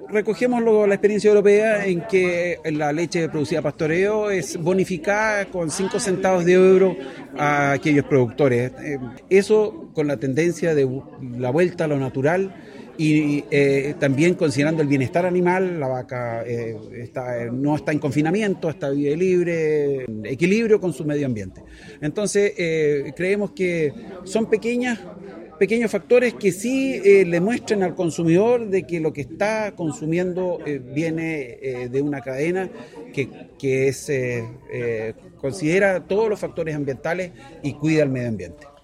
recogemos la experiencia europea en que la leche producida a pastoreo es bonificada con 5 centavos de euro a aquellos productores. Eso con la tendencia de la vuelta a lo natural y también considerando el bienestar animal. La vaca no está en confinamiento, está vive libre, en equilibrio con su medio ambiente. Entonces creemos que son pequeños factores que sí le muestran al consumidor de que lo que está consumiendo viene de una cadena que considera todos los factores ambientales y cuida el medio ambiente.